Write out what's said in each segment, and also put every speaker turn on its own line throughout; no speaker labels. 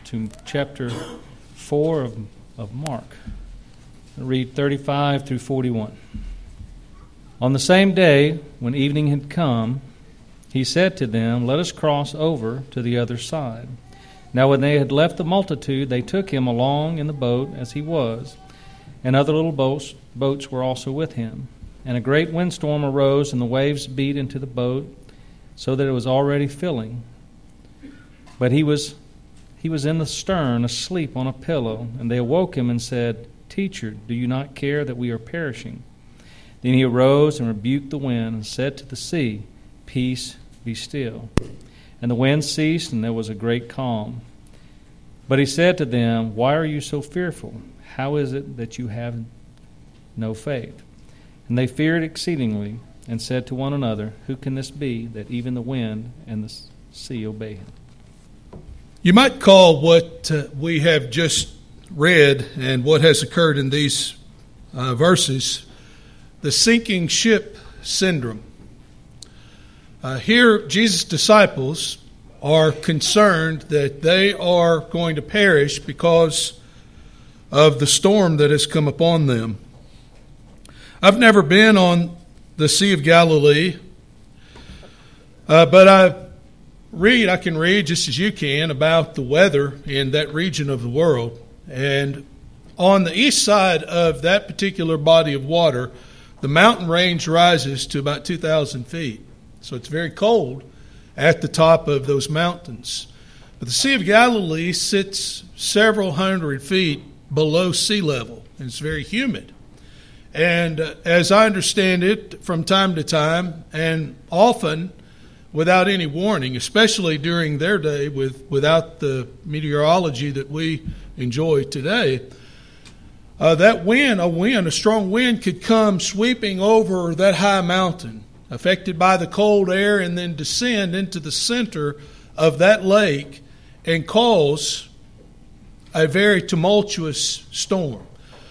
to chapter 4 of Mark. I'll read 35 through 41. On the same day, when evening had come, he said to them, "Let us cross over to the other side." Now when they had left the multitude, they took him along in the boat as he was, and other little boats were also with him. And a great windstorm arose, and the waves beat into the boat, so that it was already filling. But he was in the stern, asleep on a pillow. And they awoke him and said, "Teacher, do you not care that we are perishing?" Then he arose and rebuked the wind and said to the sea, "Peace, be still." And the wind ceased, and there was a great calm. But he said to them, "Why are you so fearful? How is it that you have no faith?" And they feared exceedingly, and said to one another, "Who can this be, that even the wind and the sea obey him?"
You might call what we have just read and what has occurred in these verses the sinking ship syndrome. Here, Jesus' disciples are concerned that they are going to perish because of the storm that has come upon them. I've never been on the Sea of Galilee, but I can read just as you can about the weather in that region of the world. And on the east side of that particular body of water, the mountain range rises to about 2,000 feet. So it's very cold at the top of those mountains. But the Sea of Galilee sits several hundred feet below sea level, and it's very humid. And as I understand it, from time to time, and often without any warning, especially during their day without the meteorology that we enjoy today, a strong wind could come sweeping over that high mountain, affected by the cold air, and then descend into the center of that lake and cause a very tumultuous storm,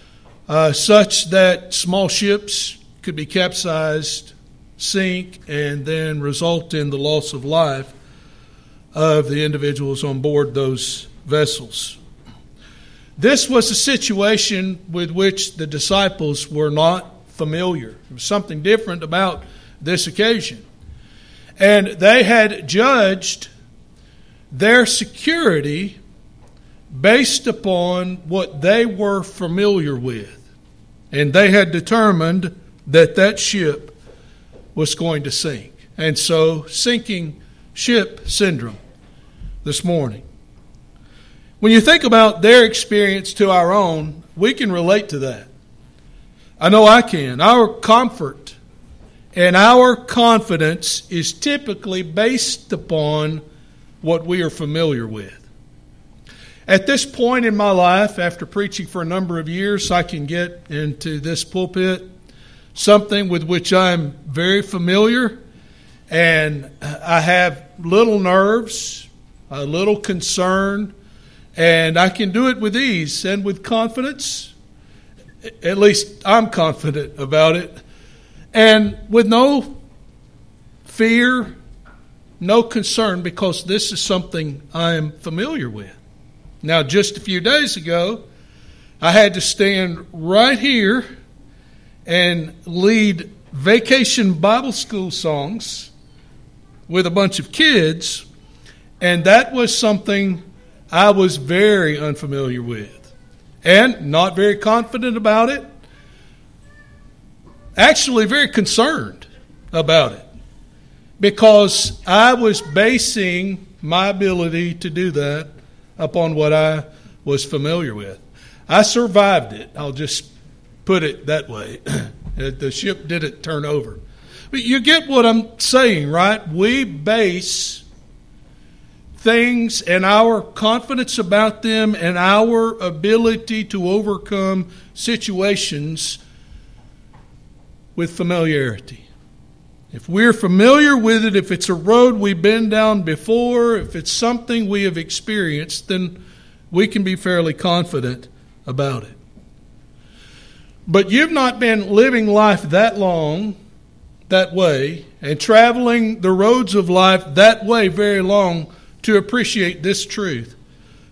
such that small ships could be capsized, sink, and then result in the loss of life of the individuals on board those vessels. This was a situation with which the disciples were not familiar. There was something different about this occasion. And they had judged their security based upon what they were familiar with. And they had determined that that ship was going to sink. And so, sinking ship syndrome this morning. When you think about their experience to our own, we can relate to that. I know I can. Our comfort and our confidence is typically based upon what we are familiar with. At this point in my life, after preaching for a number of years, I can get into this pulpit something with which I'm very familiar, and I have little nerves, a little concern, and I can do it with ease and with confidence. At least I'm confident about it. And with no fear, no concern, because this is something I am familiar with. Now, just a few days ago, I had to stand right here and lead vacation Bible school songs with a bunch of kids, and that was something I was very unfamiliar with and not very confident about it. Actually, very concerned about it, because I was basing my ability to do that upon what I was familiar with. I survived it. I'll just put it that way. The ship didn't turn over. But you get what I'm saying, right? We base things and our confidence about them and our ability to overcome situations with familiarity. If we're familiar with it, if it's a road we've been down before, if it's something we have experienced, then we can be fairly confident about it. But you've not been living life that long, that way, and traveling the roads of life that way very long to appreciate this truth.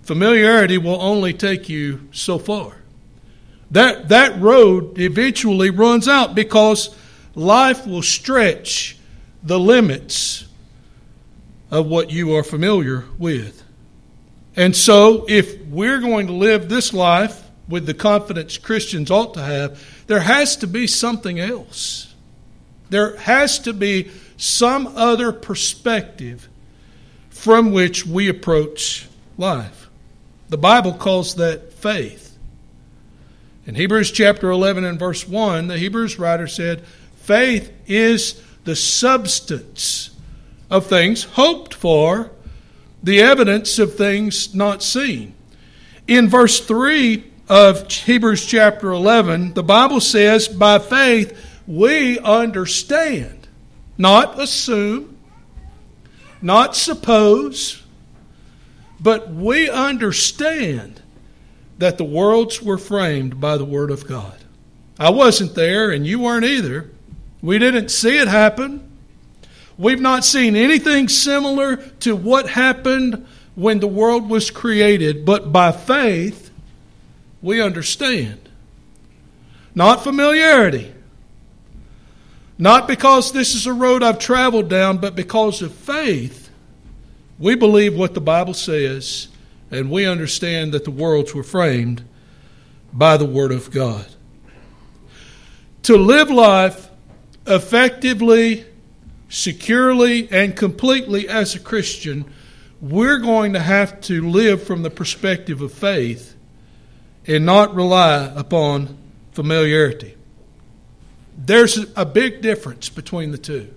familiarity will only take you so far. That road eventually runs out because life will stretch the limits of what you are familiar with. And so if we're going to live this life with the confidence Christians ought to have, there has to be something else. There has to be some other perspective from which we approach life. The Bible calls that faith. In Hebrews chapter 11 and verse 1, the Hebrews writer said, faith is the substance of things hoped for, the evidence of things not seen. In verse 3 of Hebrews chapter 11, the Bible says, by faith we understand, not assume, not suppose, but we understand that the worlds were framed by the Word of God. I wasn't there, and you weren't either. We didn't see it happen. We've not seen anything similar to what happened when the world was created, but by faith, we understand. Not familiarity. Not because this is a road I've traveled down, but because of faith, we believe what the Bible says, and we understand that the worlds were framed by the Word of God. To live life effectively, securely, and completely as a Christian, we're going to have to live from the perspective of faith and not rely upon familiarity. There's a big difference between the two.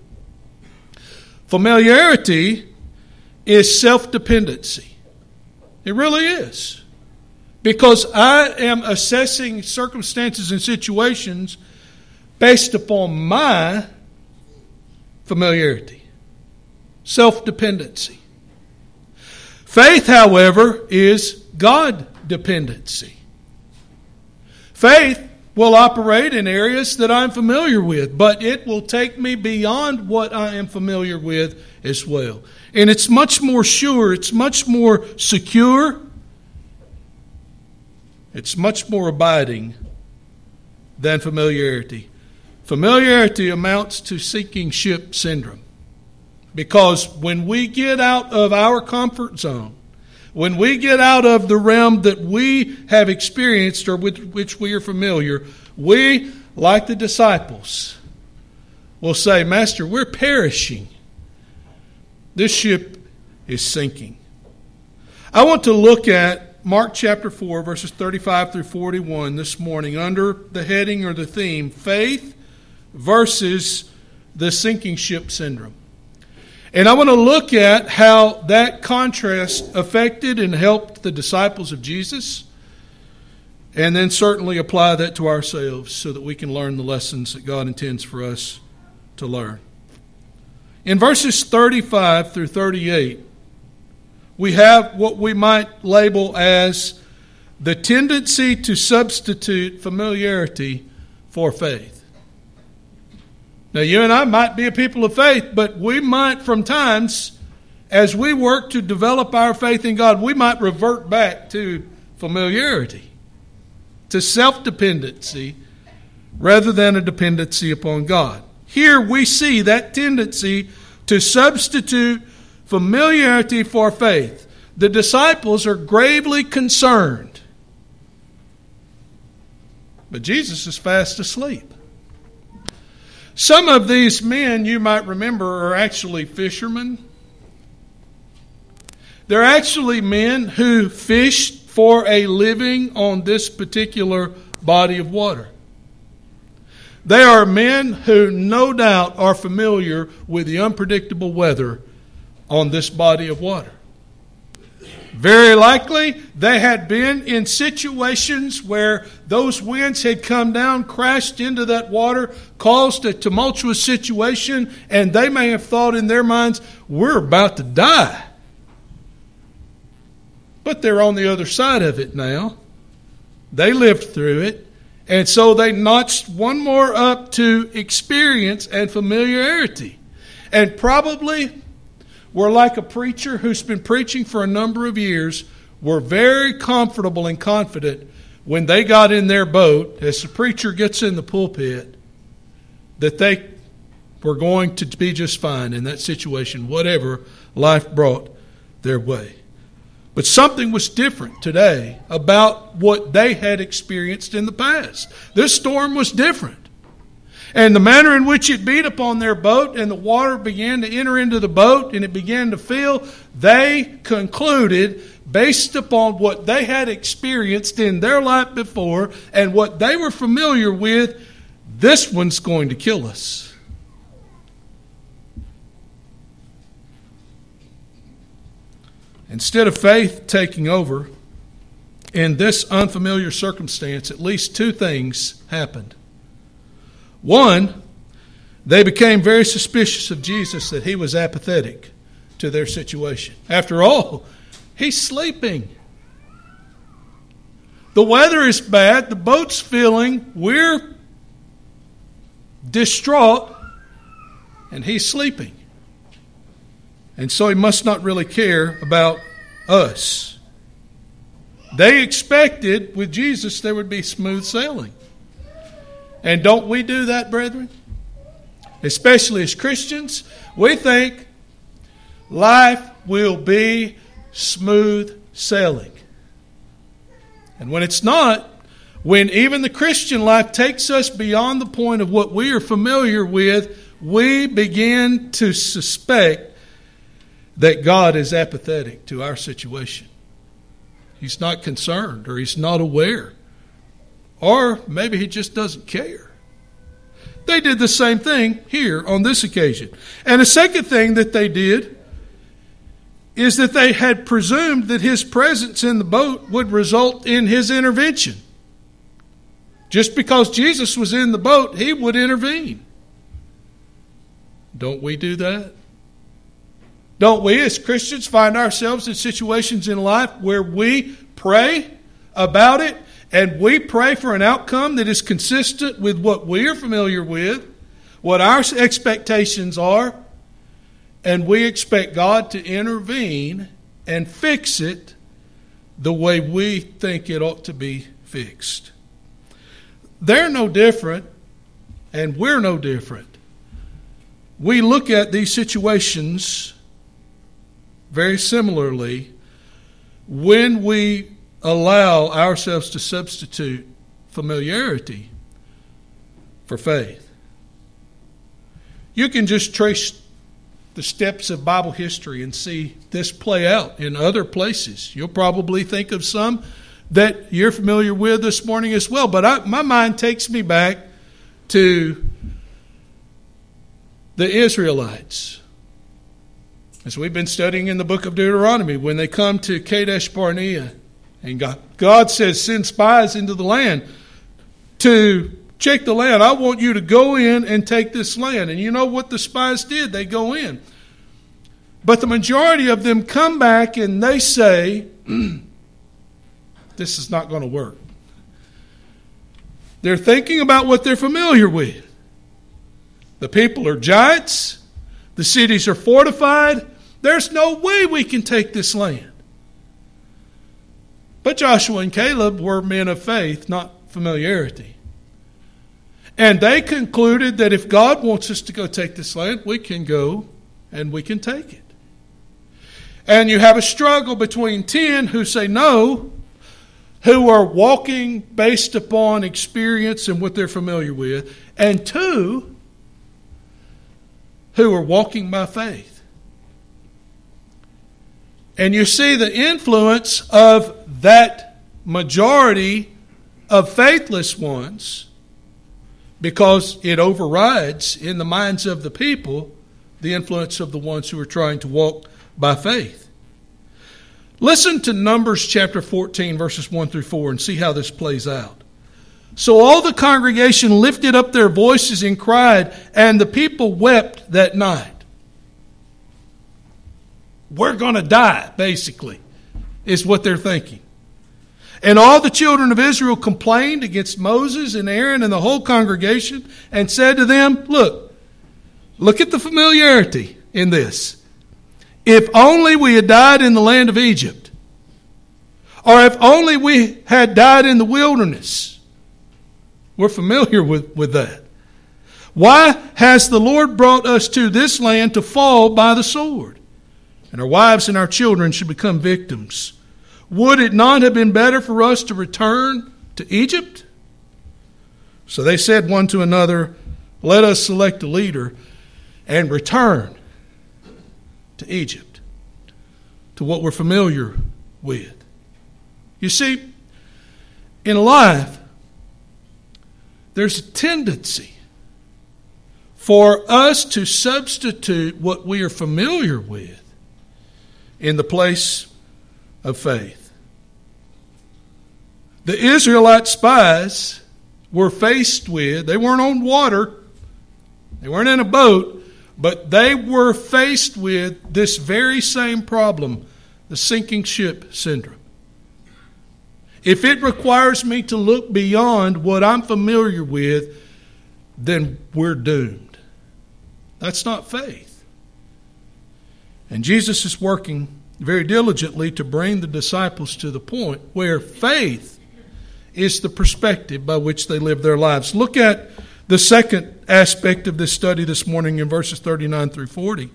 Familiarity is self-dependency. It really is. Because I am assessing circumstances and situations based upon my familiarity. Self-dependency. Faith, however, is God-dependency. Faith will operate in areas that I'm familiar with, but it will take me beyond what I am familiar with as well. And it's much more sure, it's much more secure, it's much more abiding than familiarity. Familiarity amounts to sinking ship syndrome. Because when we get out of our comfort zone, when we get out of the realm that we have experienced or with which we are familiar, we, like the disciples, will say, Master, we're perishing. This ship is sinking. I want to look at Mark chapter 4, verses 35 through 41 this morning under the heading or the theme, Faith versus the Sinking Ship Syndrome. And I want to look at how that contrast affected and helped the disciples of Jesus, and then certainly apply that to ourselves so that we can learn the lessons that God intends for us to learn. In verses 35 through 38, we have what we might label as the tendency to substitute familiarity for faith. Now, you and I might be a people of faith, but we might, from times, as we work to develop our faith in God, we might revert back to familiarity, to self-dependency, rather than a dependency upon God. Here we see that tendency to substitute familiarity for faith. The disciples are gravely concerned, but Jesus is fast asleep. Some of these men, you might remember, are actually fishermen. They're actually men who fished for a living on this particular body of water. They are men who no doubt are familiar with the unpredictable weather on this body of water. Very likely, they had been in situations where those winds had come down, crashed into that water, caused a tumultuous situation, and they may have thought in their minds, we're about to die. But they're on the other side of it now. They lived through it, and so they notched one more up to experience and familiarity. And probably we're like a preacher who's been preaching for a number of years, were very comfortable and confident when they got in their boat, as the preacher gets in the pulpit, that they were going to be just fine in that situation, whatever life brought their way. But something was different today about what they had experienced in the past. This storm was different. And the manner in which it beat upon their boat and the water began to enter into the boat and it began to fill, they concluded, based upon what they had experienced in their life before and what they were familiar with, this one's going to kill us. Instead of faith taking over, in this unfamiliar circumstance, at least two things happened. One, they became very suspicious of Jesus, that he was apathetic to their situation. After all, he's sleeping. The weather is bad, the boat's filling, we're distraught, and he's sleeping. And so he must not really care about us. They expected with Jesus there would be smooth sailing. And don't we do that, brethren? Especially as Christians, we think life will be smooth sailing. And when it's not, when even the Christian life takes us beyond the point of what we are familiar with, we begin to suspect that God is apathetic to our situation. He's not concerned, or he's not aware. Or maybe he just doesn't care. They did the same thing here on this occasion. And a second thing that they did is that they had presumed that his presence in the boat would result in his intervention. Just because Jesus was in the boat, he would intervene. Don't we do that? Don't we as Christians find ourselves in situations in life where we pray about it and we pray for an outcome that is consistent with what we are familiar with, what our expectations are, and we expect God to intervene and fix it the way we think it ought to be fixed. They're no different, and we're no different. We look at these situations very similarly when we allow ourselves to substitute familiarity for faith. You can just trace the steps of Bible history and see this play out in other places. You'll probably think of some that you're familiar with this morning as well. But my mind takes me back to the Israelites. As we've been studying in the book of Deuteronomy, when they come to Kadesh Barnea, and God says, send spies into the land to check the land. I want you to go in and take this land. And you know what the spies did? They go in. But the majority of them come back and they say, this is not going to work. They're thinking about what they're familiar with. The people are giants. The cities are fortified. There's no way we can take this land. But Joshua and Caleb were men of faith, not familiarity. And they concluded that if God wants us to go take this land, we can go and we can take it. And you have a struggle between 10 who say no, who are walking based upon experience and what they're familiar with, and 2 who are walking by faith. And you see the influence of that majority of faithless ones, because it overrides in the minds of the people the influence of the ones who are trying to walk by faith. Listen to Numbers chapter 14, verses 1 through 4, and see how this plays out. So all the congregation lifted up their voices and cried, and the people wept that night. We're going to die, basically, is what they're thinking. And all the children of Israel complained against Moses and Aaron and the whole congregation and said to them, look at the familiarity in this. If only we had died in the land of Egypt, Or if only we had died in the wilderness. We're familiar with that. Why has the Lord brought us to this land to fall by the sword? And our wives and our children should become victims. Would it not have been better for us to return to Egypt? So they said one to another, let us select a leader and return to Egypt, to what we're familiar with. You see, in life, there's a tendency for us to substitute what we are familiar with in the place of faith. The Israelite spies were faced with, they weren't on water, they weren't in a boat, but they were faced with this very same problem, the sinking ship syndrome. If it requires me to look beyond what I'm familiar with, then we're doomed. That's not faith. And Jesus is working very diligently to bring the disciples to the point where faith is the perspective by which they live their lives. Look at the second aspect of this study this morning in verses 39 through 40.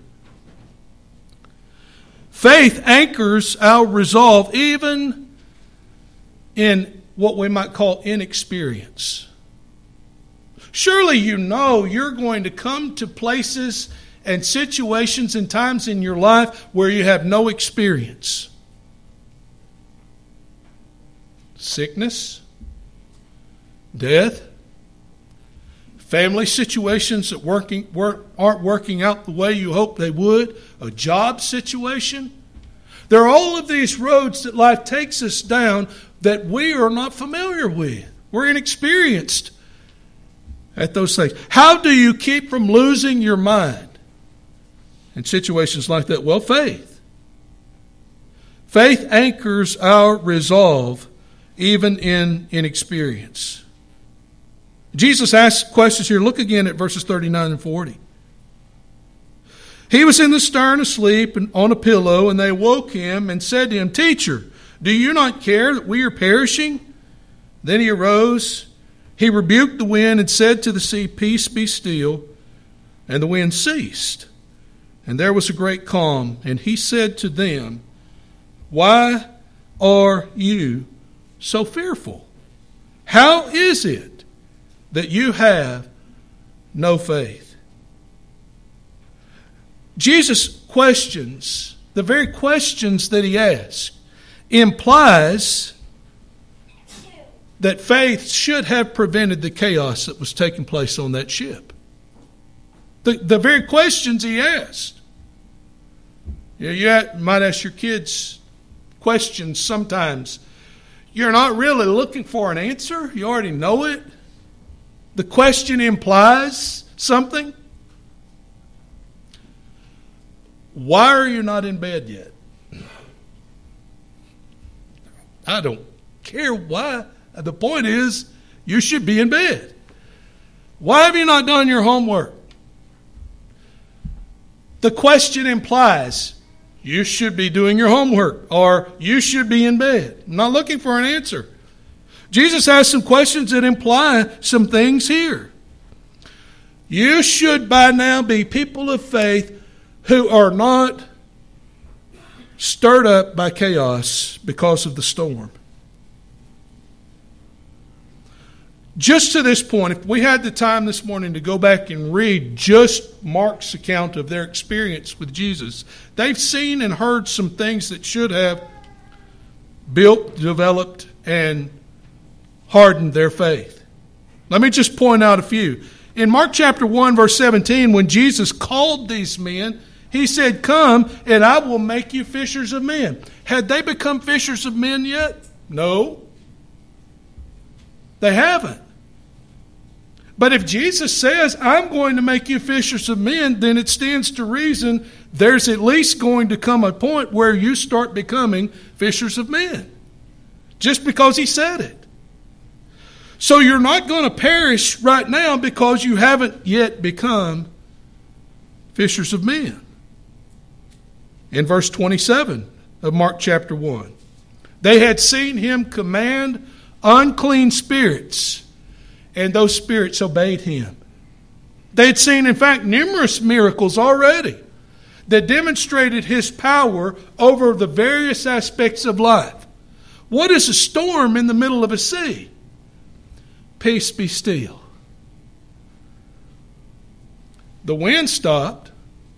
Faith anchors our resolve even in what we might call inexperience. Surely you know you're going to come to places and situations and times in your life where you have no experience. Sickness, death, family situations that aren't working out the way you hope they would, a job situation. There are all of these roads that life takes us down that we are not familiar with. We're inexperienced at those things. How do you keep from losing your mind in situations like that? Well, faith. Faith anchors our resolve even in inexperience. Jesus asks questions here. Look again at verses 39 and 40. He was in the stern asleep and on a pillow, and they woke him and said to him, Teacher, do you not care that we are perishing? Then he arose, he rebuked the wind and said to the sea, Peace, be still. And the wind ceased, and there was a great calm. And he said to them, Why are you so fearful? How is it that you have no faith? Jesus' questions, the very questions that he asked, implies that faith should have prevented the chaos that was taking place on that ship. The very questions he asked. You might ask your kids questions sometimes. You're not really looking for an answer. You already know it. The question implies something. Why are you not in bed yet? I don't care why. The point is, you should be in bed. Why have you not done your homework? The question implies you should be doing your homework or you should be in bed. I'm not looking for an answer. Jesus asked some questions that imply some things here. You should by now be people of faith who are not stirred up by chaos because of the storm. Just to this point, if we had the time this morning to go back and read just Mark's account of their experience with Jesus, they've seen and heard some things that should have built, developed, and hardened their faith. Let me just point out a few. In Mark chapter 1, verse 17, when Jesus called these men, he said, Come, and I will make you fishers of men. Had they become fishers of men yet? No. They haven't. But if Jesus says, I'm going to make you fishers of men, then it stands to reason there's at least going to come a point where you start becoming fishers of men. Just because he said it. So you're not going to perish right now because you haven't yet become fishers of men. In verse 27 of Mark chapter 1, They had seen him command unclean spirits, and those spirits obeyed him. They had seen, in fact, numerous miracles already that demonstrated his power over the various aspects of life. What is a storm in the middle of a sea? Peace, be still. The wind stopped,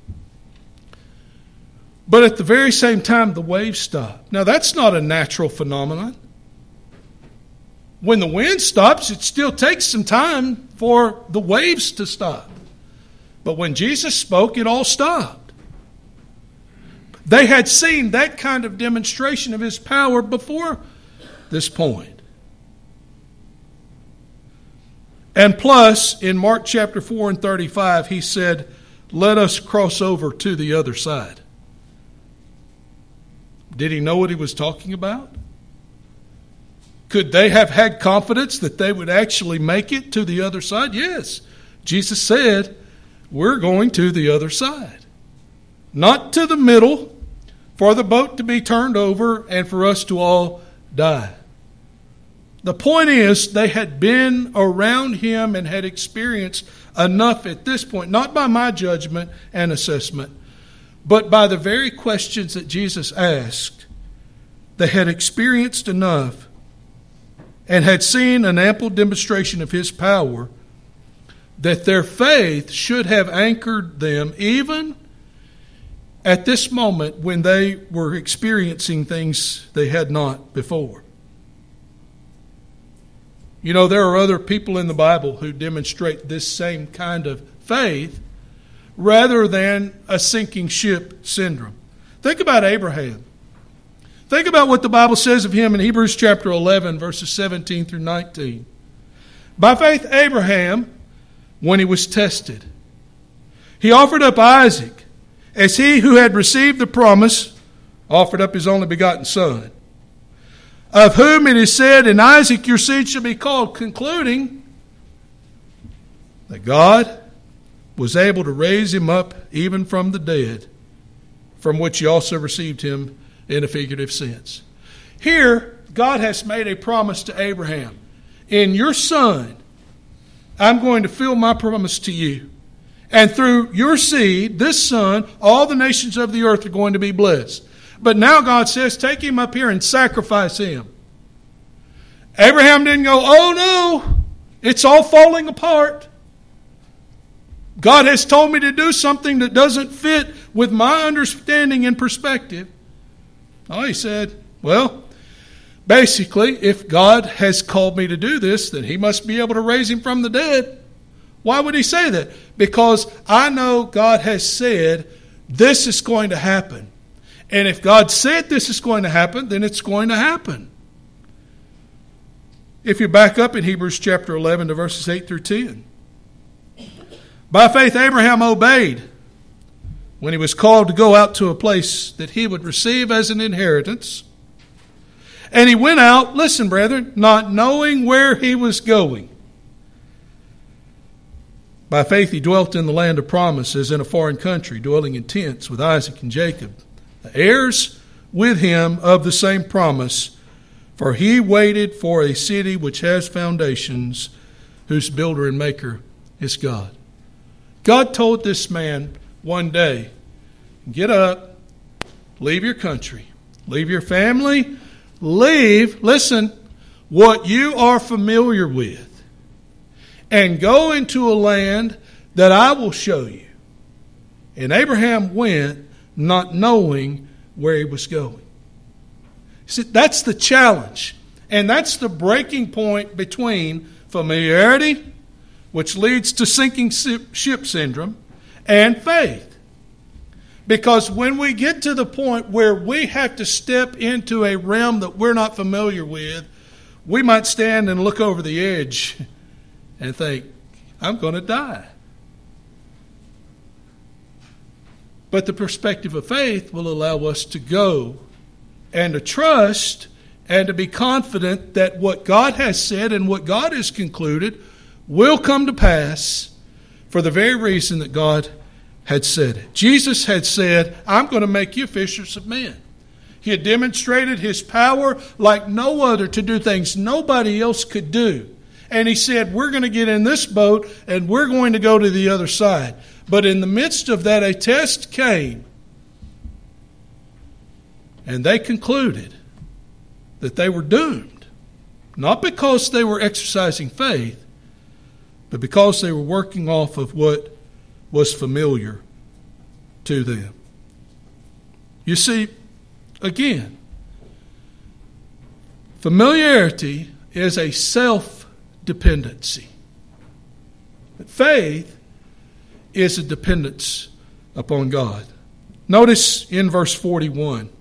but at the very same time, the waves stopped. Now, that's not a natural phenomenon. When the wind stops, it still takes some time for the waves to stop. But when Jesus spoke, it all stopped. They had seen that kind of demonstration of his power before this point. And plus, in Mark chapter 4 and 35, he said, "Let us cross over to the other side." Did he know what he was talking about? Could they have had confidence that they would actually make it to the other side? Yes. Jesus said, we're going to the other side. Not to the middle, for the boat to be turned over and for us to all die. The point is, they had been around him and had experienced enough at this point, not by my judgment and assessment, but by the very questions that Jesus asked. They had experienced enough and had seen an ample demonstration of his power that their faith should have anchored them even at this moment when they were experiencing things they had not before. You know, there are other people in the Bible who demonstrate this same kind of faith rather than a sinking ship syndrome. Think about Abraham. Think about what the Bible says of him in Hebrews chapter 11, verses 17 through 19. By faith, Abraham, when he was tested, he offered up Isaac as he who had received the promise offered up his only begotten son, of whom it is said, "In Isaac your seed shall be called," concluding that God was able to raise him up even from the dead, from which he also received him in a figurative sense. Here, God has made a promise to Abraham. In your son, I'm going to fulfill my promise to you. And through your seed, this son, all the nations of the earth are going to be blessed. But now God says, take him up here and sacrifice him. Abraham didn't go, oh no, it's all falling apart. God has told me to do something that doesn't fit with my understanding and perspective. Oh, he said, well, basically, if God has called me to do this, then he must be able to raise him from the dead. Why would he say that? Because I know God has said this is going to happen. And if God said this is going to happen, then it's going to happen. If you back up in Hebrews chapter 11 to verses 8 through 10. By faith, Abraham obeyed when he was called to go out to a place that he would receive as an inheritance. And he went out, listen, brethren, not knowing where he was going. By faith, he dwelt in the land of promises in a foreign country, dwelling in tents with Isaac and Jacob, the heirs with him of the same promise. For he waited for a city which has foundations, whose builder and maker is God. God told this man one day, get up, leave your country, leave your family, leave, listen, what you are familiar with, and go into a land that I will show you. And Abraham went, not knowing where he was going. See, that's the challenge. And that's the breaking point between familiarity, which leads to sinking ship syndrome, and faith. Because when we get to the point where we have to step into a realm that we're not familiar with, we might stand and look over the edge and think, I'm going to die. But the perspective of faith will allow us to go and to trust and to be confident that what God has said and what God has concluded will come to pass for the very reason that God had said it. Jesus had said, I'm going to make you fishers of men. He had demonstrated His power like no other to do things nobody else could do. And He said, we're going to get in this boat and we're going to go to the other side. But in the midst of that, a test came. And they concluded that they were doomed. Not because they were exercising faith, but because they were working off of what was familiar to them. You see, again, familiarity is a self-dependency. But faith is a dependence upon God. Notice in verse 41,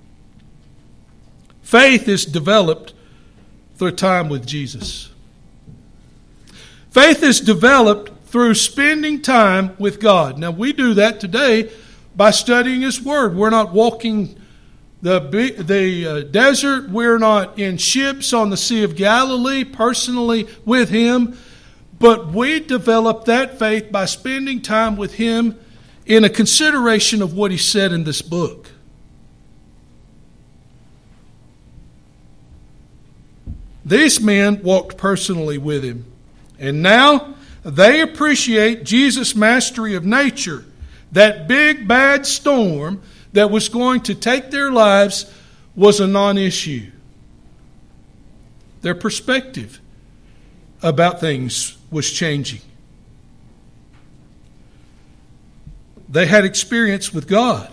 faith is developed through time with Jesus. Faith is developed through spending time with God. Now, we do that today by studying His Word. We're not walking the desert. We're not in ships on the Sea of Galilee personally with Him. But we develop that faith by spending time with Him in a consideration of what He said in this book. These men walked personally with Him. And now they appreciate Jesus' mastery of nature. That big bad storm that was going to take their lives was a non-issue. Their perspective about things was changing. They had experience with God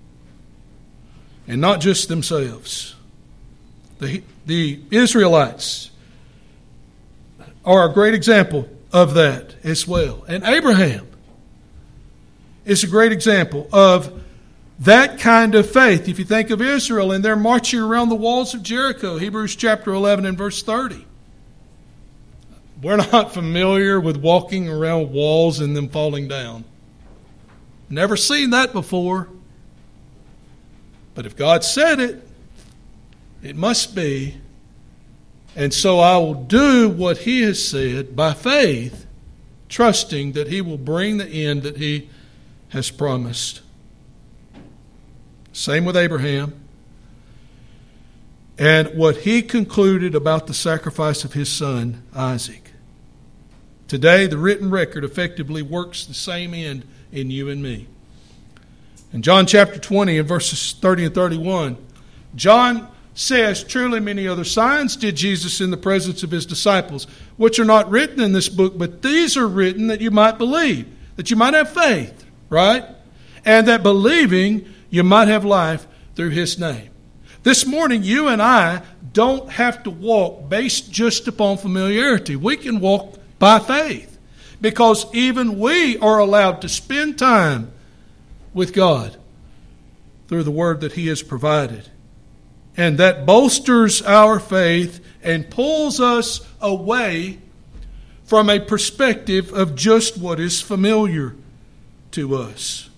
and not just themselves. The Israelites are a great example of that as well. And Abraham is a great example of that kind of faith. If you think of Israel and they're marching around the walls of Jericho, Hebrews chapter 11 and verse 30. We're not familiar with walking around walls and them falling down. Never seen that before. But if God said it, it must be. And so I will do what He has said by faith, trusting that He will bring the end that He has promised. Same with Abraham. And what he concluded about the sacrifice of his son, Isaac. Today, the written record effectively works the same end in you and me. In John chapter 20 and verses 30 and 31, John says, truly many other signs did Jesus in the presence of His disciples, which are not written in this book, but these are written that you might believe, that you might have faith, right? And that believing you might have life through His name. This morning, you and I don't have to walk based just upon familiarity. We can walk by faith, because even we are allowed to spend time with God through the Word that He has provided. And that bolsters our faith and pulls us away from a perspective of just what is familiar to us.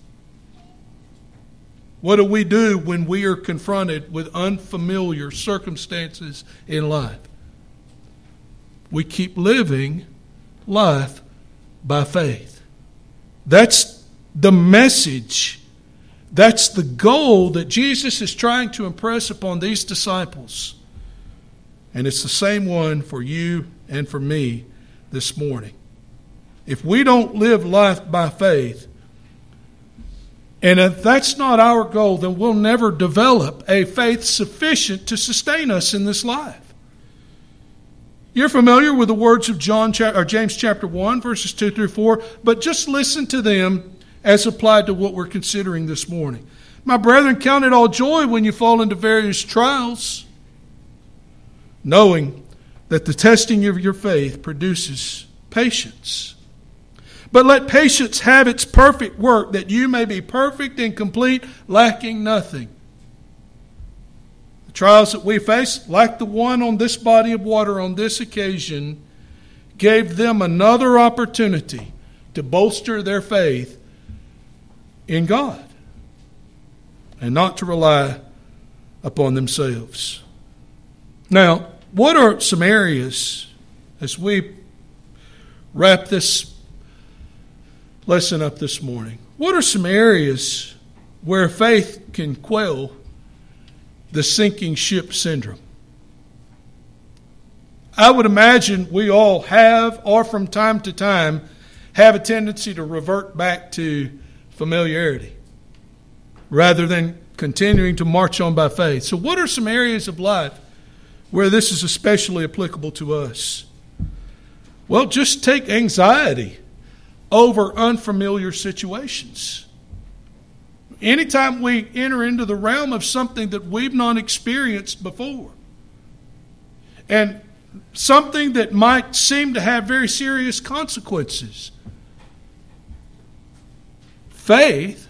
What do we do when we are confronted with unfamiliar circumstances in life? We keep living life by faith. That's the message. That's the goal that Jesus is trying to impress upon these disciples. And it's the same one for you and for me this morning. If we don't live life by faith, and if that's not our goal, then we'll never develop a faith sufficient to sustain us in this life. You're familiar with the words of James chapter 1, verses 2 through 4, but just listen to them as applied to what we're considering this morning. My brethren, count it all joy when you fall into various trials, knowing that the testing of your faith produces patience. But let patience have its perfect work, that you may be perfect and complete, lacking nothing. The trials that we face, like the one on this body of water on this occasion, gave them another opportunity to bolster their faith in God and not to rely upon themselves. Now, what are some areas, as we wrap this lesson up this morning, what are some areas where faith can quail the sinking ship syndrome. I would imagine we all have, or from time to time, have a tendency to revert back to familiarity rather than continuing to march on by faith. So what are some areas of life where this is especially applicable to us? Well, just take anxiety over unfamiliar situations. Anytime we enter into the realm of something that we've not experienced before, and something that might seem to have very serious consequences, faith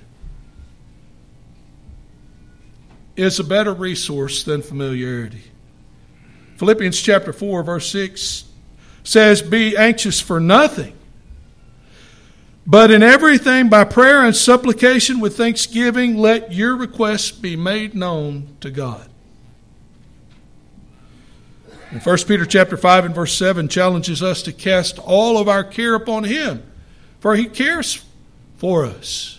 is a better resource than familiarity. Philippians chapter 4, verse 6 says, "Be anxious for nothing, but in everything by prayer and supplication with thanksgiving, let your requests be made known to God." And 1 Peter chapter 5 and verse 7 challenges us to cast all of our care upon Him, for He cares for us.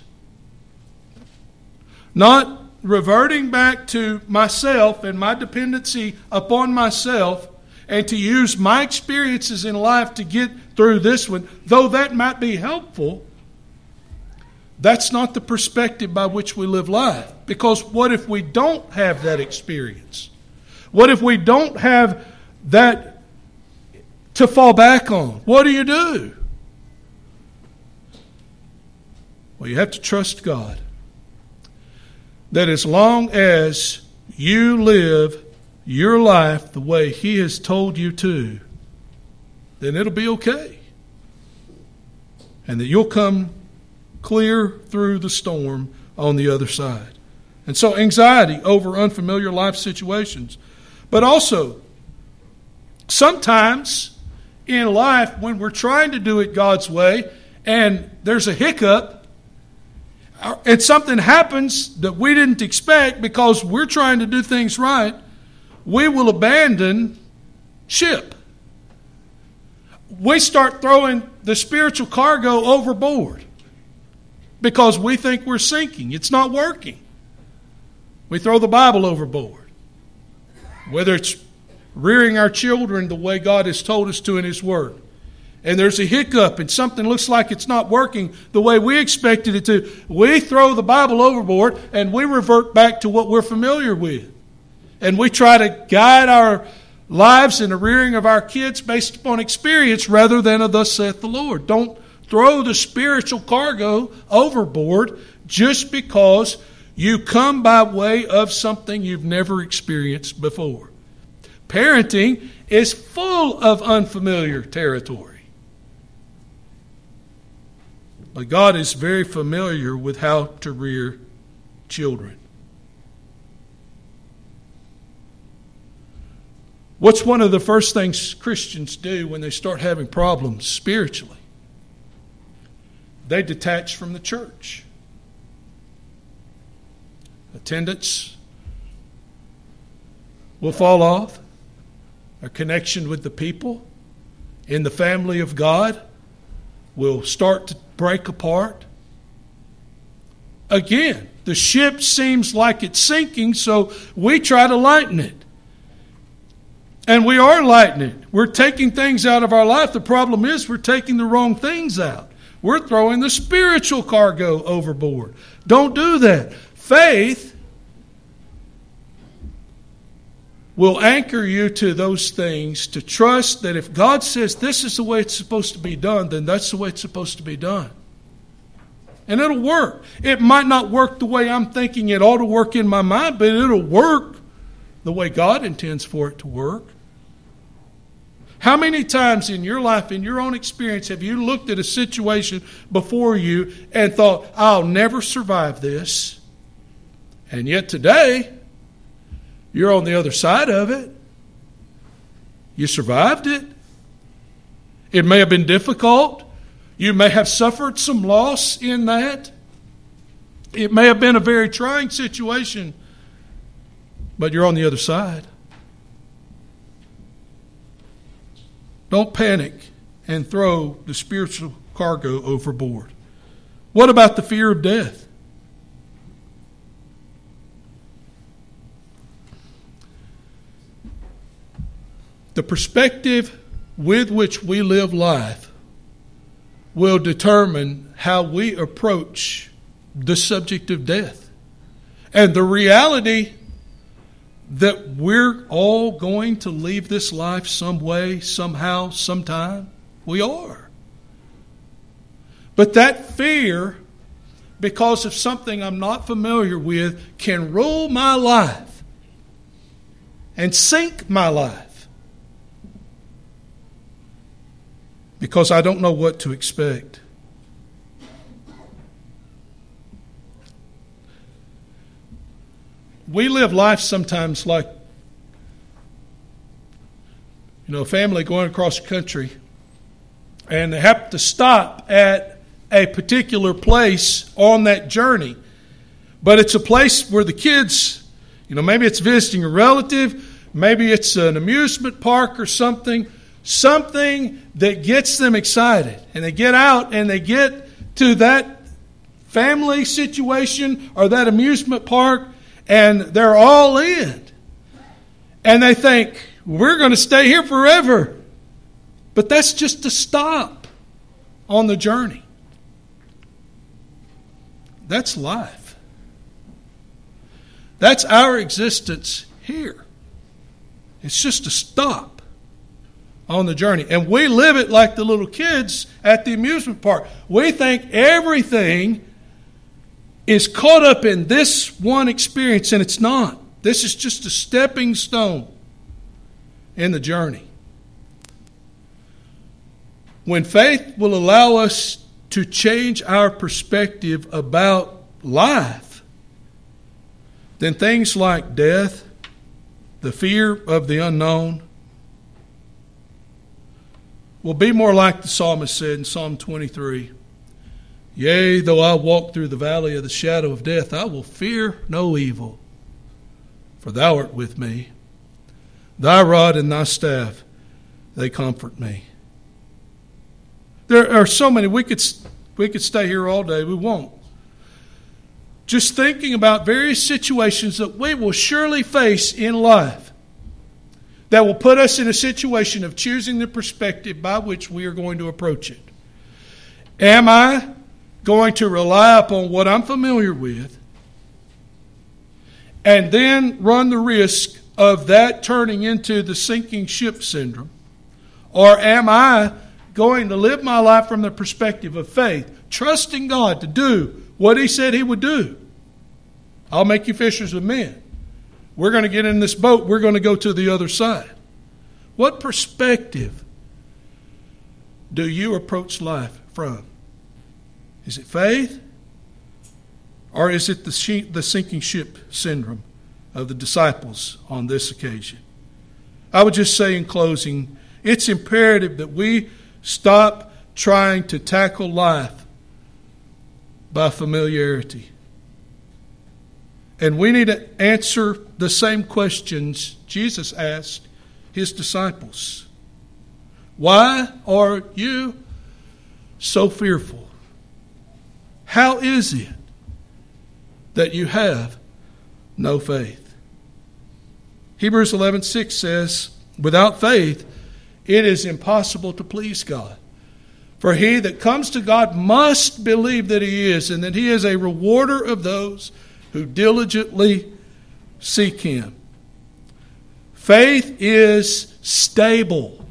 Not reverting back to myself and my dependency upon myself and to use my experiences in life to get through this one, though that might be helpful, that's not the perspective by which we live life. Because what if we don't have that experience? What if we don't have that to fall back on? What do? Well, you have to trust God that as long as you live your life the way He has told you to, then it'll be okay. And that you'll come clear through the storm on the other side. And so anxiety over unfamiliar life situations. But also, sometimes in life when we're trying to do it God's way and there's a hiccup and something happens that we didn't expect because we're trying to do things right, we will abandon ship. We start throwing the spiritual cargo overboard because we think we're sinking. It's not working. We throw the Bible overboard. Whether it's rearing our children the way God has told us to in His Word, and there's a hiccup and something looks like it's not working the way we expected it to, we throw the Bible overboard and we revert back to what we're familiar with. And we try to guide our lives and the rearing of our kids based upon experience rather than a "thus saith the Lord." Don't throw the spiritual cargo overboard just because you come by way of something you've never experienced before. Parenting is full of unfamiliar territory. But God is very familiar with how to rear children. What's one of the first things Christians do when they start having problems spiritually? They detach from the church. Attendance will fall off. Our connection with the people in the family of God will start to break apart. Again, the ship seems like it's sinking, so we try to lighten it. And we are lightening it. We're taking things out of our life. The problem is we're taking the wrong things out. We're throwing the spiritual cargo overboard. Don't do that. Faith will anchor you to those things, to trust that if God says this is the way it's supposed to be done, then that's the way it's supposed to be done. And it'll work. It might not work the way I'm thinking it ought to work in my mind, but it'll work the way God intends for it to work. How many times in your life, in your own experience, have you looked at a situation before you and thought, I'll never survive this? And yet today, you're on the other side of it. You survived it. It may have been difficult. You may have suffered some loss in that. It may have been a very trying situation, but you're on the other side. Don't panic and throw the spiritual cargo overboard. What about the fear of death? The perspective with which we live life will determine how we approach the subject of death. And the reality that we're all going to leave this life some way, somehow, sometime, we are. But that fear, because of something I'm not familiar with, can rule my life and sink my life because I don't know what to expect. We live life sometimes like, a family going across the country, and they have to stop at a particular place on that journey. But it's a place where the kids, maybe it's visiting a relative, maybe it's an amusement park or something that gets them excited. And they get out and they get to that family situation or that amusement park, and they're all in. And they think, we're going to stay here forever. But that's just a stop on the journey. That's life. That's our existence here. It's just a stop on the journey. And we live it like the little kids at the amusement park. We think everything is caught up in this one experience, and it's not. This is just a stepping stone in the journey. When faith will allow us to change our perspective about life, then things like death, the fear of the unknown, will be more like the psalmist said in Psalm 23. Yea, though I walk through the valley of the shadow of death, I will fear no evil, for thou art with me. Thy rod and thy staff, they comfort me. There are so many. We could stay here all day. We won't. Just thinking about various situations that we will surely face in life that will put us in a situation of choosing the perspective by which we are going to approach it. Am I going to rely upon what I'm familiar with and then run the risk of that turning into the sinking ship syndrome? Or am I going to live my life from the perspective of faith, trusting God to do what He said He would do? I'll make you fishers of men. We're going to get in this boat. We're going to go to the other side. What perspective do you approach life from? Is it faith? Or is it the sinking ship syndrome of the disciples on this occasion? I would just say in closing, it's imperative that we stop trying to tackle life by familiarity. And we need to answer the same questions Jesus asked His disciples. Why are you so fearful? How is it that you have no faith? Hebrews 11:6 says, without faith, it is impossible to please God. For he that comes to God must believe that He is, and that He is a rewarder of those who diligently seek Him. Faith is stable.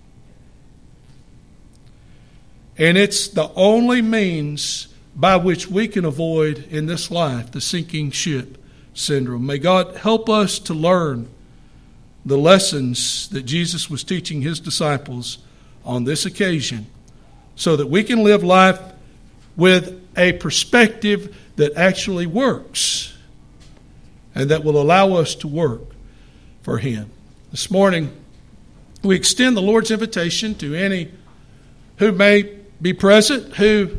And it's the only means by which we can avoid in this life the sinking ship syndrome. May God help us to learn the lessons that Jesus was teaching His disciples on this occasion, so that we can live life with a perspective that actually works and that will allow us to work for Him. This morning, we extend the Lord's invitation to any who may be present, who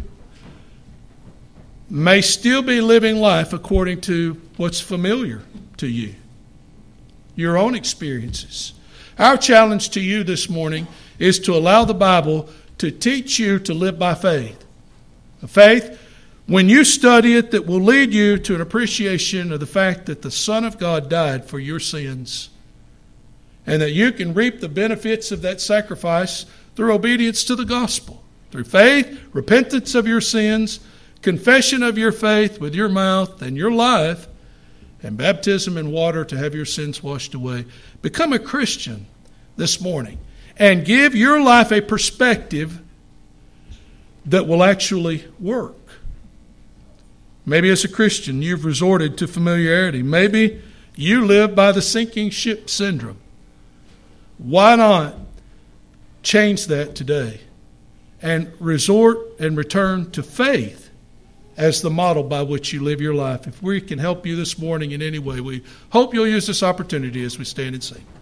may still be living life according to what's familiar to you, your own experiences. Our challenge to you this morning is to allow the Bible to teach you to live by faith. A faith, when you study it, that will lead you to an appreciation of the fact that the Son of God died for your sins, and that you can reap the benefits of that sacrifice through obedience to the gospel, through faith, repentance of your sins, confession of your faith with your mouth and your life, and baptism in water to have your sins washed away. Become a Christian this morning and give your life a perspective that will actually work. Maybe as a Christian you've resorted to familiarity. Maybe you live by the sinking ship syndrome. Why not change that today and resort and return to faith as the model by which you live your life? If we can help you this morning in any way, we hope you'll use this opportunity as we stand and sing.